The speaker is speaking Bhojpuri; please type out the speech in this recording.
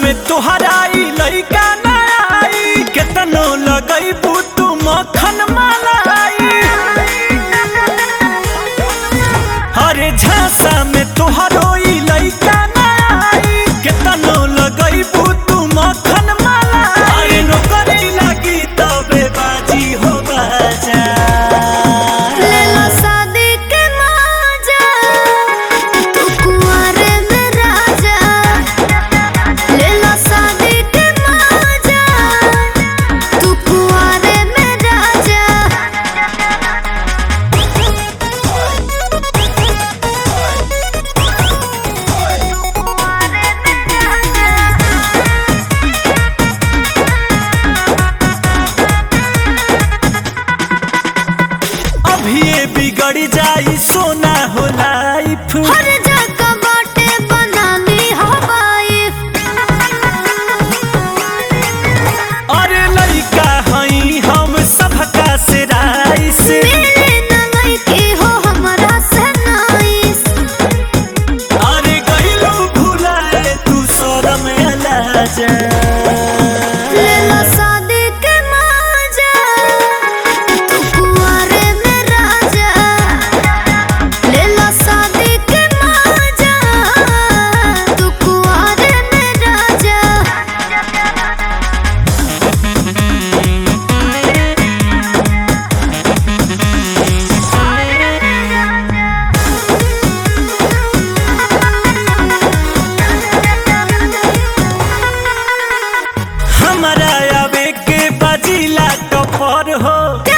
में तोहराई लइका ना आई, केतनो लगईबू तू मक्खन मलाई। अरे झांसा में तोहरोई लइका ना आई, केतनो लगईबू तू मक्खन मलाई। अरे नौकरी लगी तबे बाजी हो बाजा। अभी बिगड़ जाई सोना हो लाइफ, हर जगह बाटे बनानी हो वाइफ। अरे लइका हई हम सबका से राइस, मेरे नंगई के हो हमरा से नाइस। अरे गइलू भुलाए तू शरम लाजा। लेला शादी के मजा, तू कुंवारे में राजा। लेला शादी के मजा, तू कुंवारे में राजा। हमारा आवे के बाजिला टपर हो।